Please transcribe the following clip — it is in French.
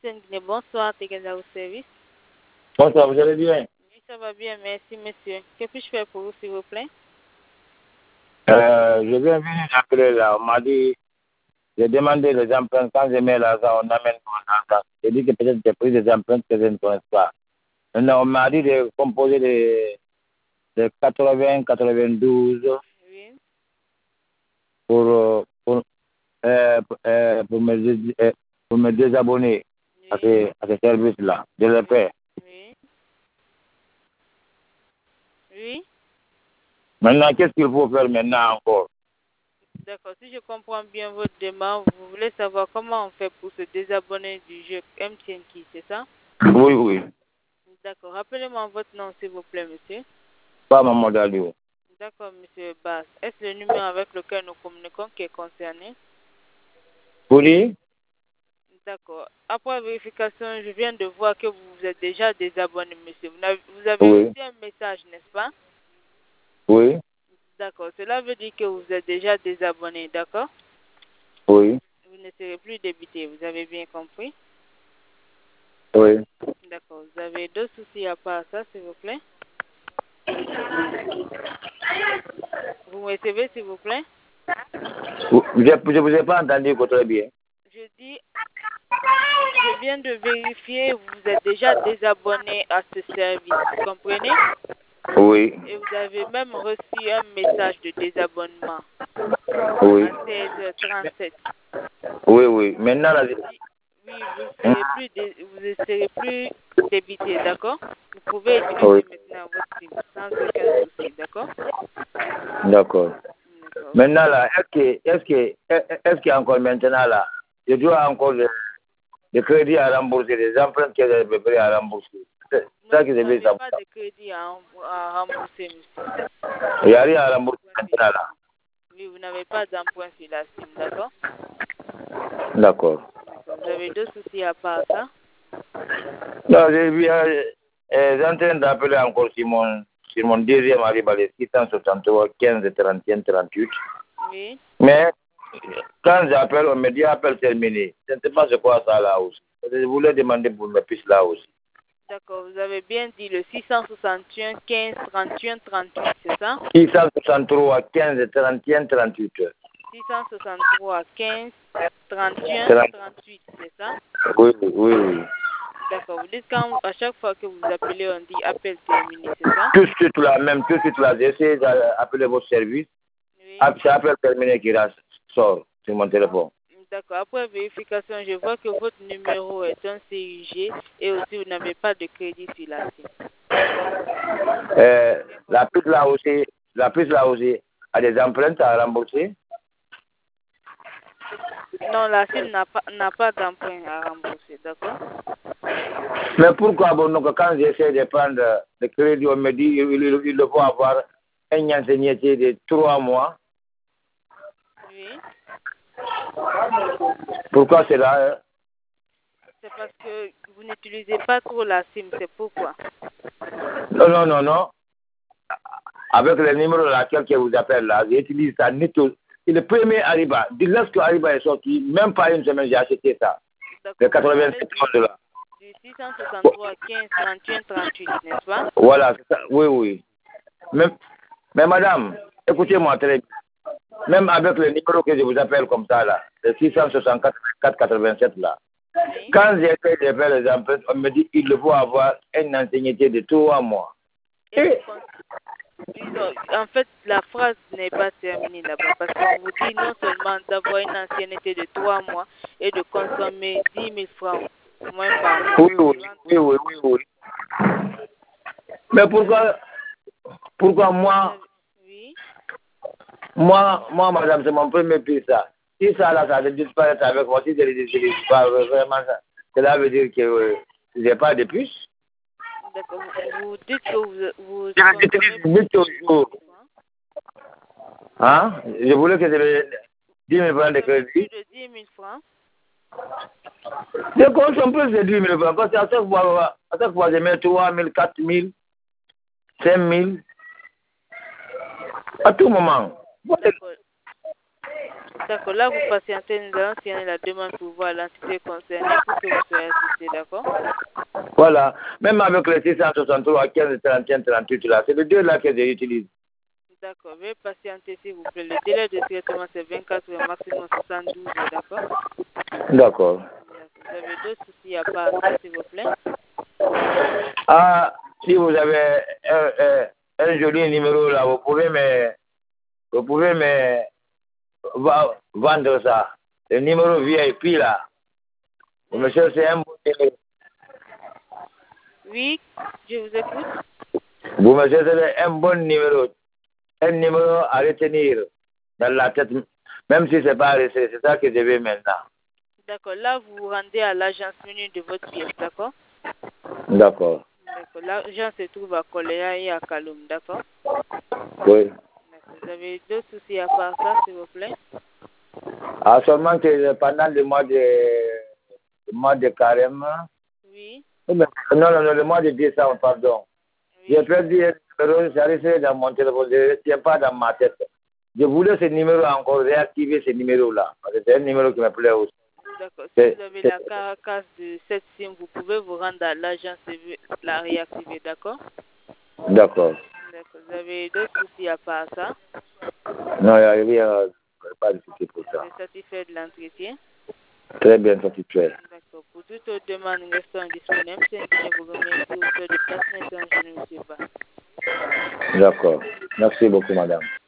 Bonsoir, Tegaza au service. Bonsoir, vous allez bien? Oui, ça va bien, merci, monsieur. Que puis-je faire pour vous, s'il vous plaît? Je viens venir d'appeler là. On m'a dit, j'ai demandé les empreintes. Quand je mets l'argent, on amène mon argent. J'ai dit que peut-être j'ai pris des empreintes que je ne connais pas. Maintenant, on m'a dit de composer de 80, 92 Oui. pour, pour me désabonner à Oui. ce service-là. Je le fais. Oui. Oui. Maintenant, qu'est-ce qu'il faut faire maintenant encore? D'accord, si je comprends bien votre demande, vous voulez savoir comment on fait pour se désabonner du jeu MTN Key, c'est ça? Oui, oui. D'accord, rappelez-moi votre nom, s'il vous plaît, monsieur. Pas Maman Dalio. D'accord, monsieur Bass. Est-ce le numéro avec lequel nous communiquons qui est concerné? Oui. D'accord. Après vérification, je viens de voir que vous vous êtes déjà désabonné, monsieur. Vous avez Oui. reçu un message, n'est-ce pas? Oui. D'accord. Cela veut dire que vous êtes déjà désabonné, d'accord? Oui. Vous ne serez plus débité, vous avez bien compris? Oui. D'accord. Vous avez d'autres soucis à part ça, s'il vous plaît? Vous me recevez, s'il vous plaît? Je ne vous ai pas entendu très bien. Je dis, je viens de vérifier, vous êtes déjà désabonné à ce service, vous comprenez? Oui. Et vous avez même reçu un message de désabonnement Oui. à 16h37. Oui, oui. Maintenant, là, Oui, vous ne serez plus débité, d'accord? Vous pouvez oui. utiliser maintenant votre SIM sans aucun souci, d'accord? D'accord. D'accord. Maintenant, là, est-ce qu'il y a encore maintenant, là, je dois encore des crédits à rembourser, des empreintes que j'ai prêts à rembourser. C'est Non, ça que vous je veux n'avez savoir. pas de crédit à rembourser, monsieur. Il n'y a rien à rembourser maintenant, là. Oui, vous n'avez pas d'emprunt sur la SIM, d'accord? D'accord. D'accord. Vous avez d'autres soucis à part ça? Non, j'ai en train d'appeler encore sur mon deuxième arrivée, les 663 15 31 38. Oui. Mais quand j'appelle, on me dit appel terminé. Je ne sais pas c'est quoi ça là aussi. Je voulais demander pour mes pistes là aussi. D'accord, vous avez bien dit le 661 15 31 38, c'est ça? 663 15 31 38. 663 15 31 38, c'est ça? Oui, oui, oui. D'accord, vous dites à chaque fois que vous appelez, on dit appel terminé, c'est ça? Tout de suite là, même tout de suite là, j'essaie d'appeler votre service. Oui. C'est appel terminé qui sort sur mon téléphone. D'accord, après vérification, je vois que votre numéro est un CUG et aussi vous n'avez pas de crédit sur la SIM. La piste là aussi a des empreintes à rembourser. Non, la SIM n'a pas d'emprunt à rembourser, d'accord? Mais pourquoi bon, donc, quand j'essaie de prendre le crédit, on me dit il faut avoir un ancienneté de 3 mois. Oui. Pourquoi c'est là? C'est parce que vous n'utilisez pas trop la SIM, c'est pourquoi? Non. Avec le numéro laquelle je vous appelle là, j'utilise ça netto. Et le premier Ariba, lorsque Ariba est sorti, même pas une semaine, j'ai acheté ça. Le 87 $. Du 663 15 31 38, n'est-ce pas? Voilà, ça. Oui. Mais madame, écoutez-moi très bien. Même avec le numéro que je vous appelle comme ça là, le 664 487 là, Oui. quand j'ai fait de faire les empreintes, on me dit qu'il faut avoir une ancienneté de 3 mois. En fait, la phrase n'est pas terminée là-bas parce qu'on vous dit non seulement d'avoir une ancienneté de 3 mois et de consommer 10 000 francs moins par mois. Oui. Mais pourquoi moi, Oui. moi, madame, c'est mon premier prix ça. Si ça là, ça disparaître avec moi, si je ne l'utilise pas vraiment ça, cela veut dire que je n'ai pas de puce. D'accord. Vous dites que vous j'utilise 8 jours. Hein? Je voulais que je 10 000 francs de crédit. Plus de 10 000 francs. Je consomme plus de 10 000 francs parce qu'à chaque fois, je mets 3 000, 4 000, 5 000. À tout moment. D'accord, là vous patientez, nous allons signer la demande pour voir l'entité concernée pour que vous soyez assisté, d'accord? Voilà. Même avec les 663, 15, 31, 38 là, c'est les deux là que j'utilise. D'accord, veuillez patienter s'il vous plaît. Le délai de traitement c'est 24 heures, maximum 72 heures, d'accord? D'accord. Vous avez d'autres soucis à part ça, s'il vous plaît? Ah, si vous avez un joli numéro là, vous pouvez me vendre ça. Le numéro VIP là. Vous me cherchez un bon numéro. Oui, je vous écoute. Vous me cherchez un bon numéro. Un numéro à retenir dans la tête. Même si ce n'est pas à rester, c'est ça que je veux maintenant. D'accord, là vous vous rendez à l'agence menue de votre pièce, d'accord? D'accord. D'accord, l'agence se trouve à Koléa et à Kaloum, d'accord? Oui. Vous avez d'autres soucis à part ça, s'il vous plaît? Ah, seulement que pendant le mois de carême. Oui. Non, le mois de décembre, pardon. Oui. J'ai perdu un numéro, j'ai resté dans mon téléphone, je ne retiens pas dans ma tête. Je voulais ce numéro encore, réactiver ce numéro-là. Parce que c'est un numéro qui me plaît aussi. D'accord, si vous avez la carcasse de cette SIM, vous pouvez vous rendre à l'agence et la réactiver, d'accord? D'accord. D'accord, vous avez d'autres soucis à part ça? Non, il n'y a pas de souci pour ça. Vous êtes satisfait de l'entretien? Très bien satisfait. D'accord, pour toute autre demande, restons disponibles. C'est un vous remercie au fait de passer un temps, je ne sais pas. D'accord. Merci beaucoup, madame.